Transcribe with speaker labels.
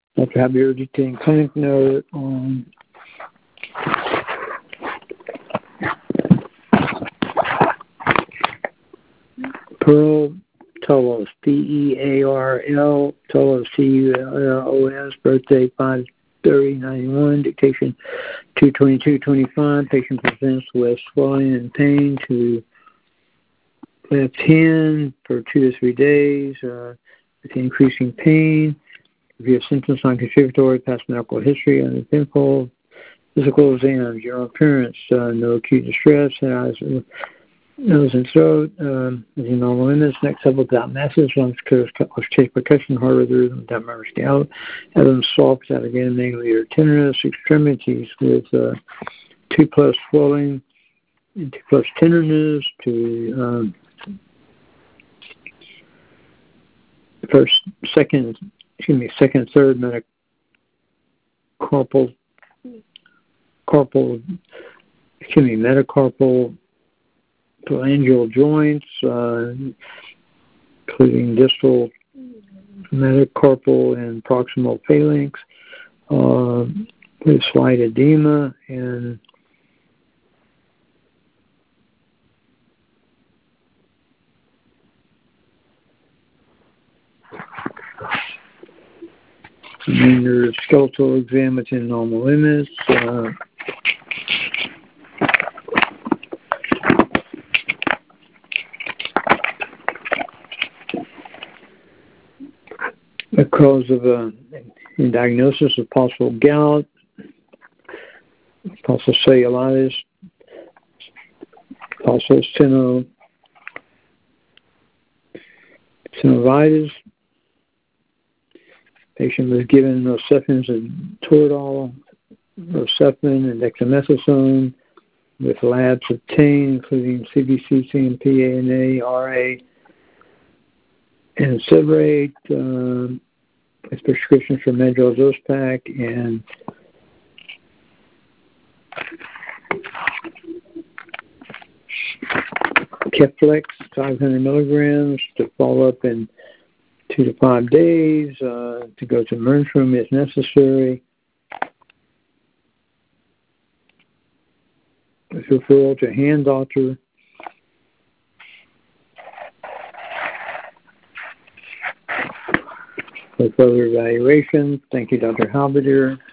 Speaker 1: Dr. Javier detained clinic note on Pearl Tullos, Pearl Tullos, Cullos, birthday 5/30/91, dictation 2/22/25. Patient presents with swelling and pain to left hand for 2 to 3 days with increasing pain. Review of symptoms, non-contributory, past medical history, uneventful, physical exam, general appearance, no acute distress, nose and throat, normal limits, neck several without masses, lungs clear, chest percussion, heart rhythm without members scale, evidence soft without again, negative or tenderness, extremities with 2+ swelling, 2+ tenderness to second, third metacarpal phalangeal joints, including distal metacarpal and proximal phalanx, with slight edema and minor skeletal exam within normal limits. Because of a diagnosis of possible gout, possible cellulitis, possible synovitis. Patient was given Nocefin and Toradol, Nocefin and dexamethasone, with labs obtained, including CBC, CMP, ANA, RA, and Seborrheic, with prescriptions for Medrol dose pack and Keflex 500 milligrams to follow up in 2 to 5 days, to go to emergency room if necessary. With referral to a hand doctor. For further evaluation. Thank you, Dr. Halberdier.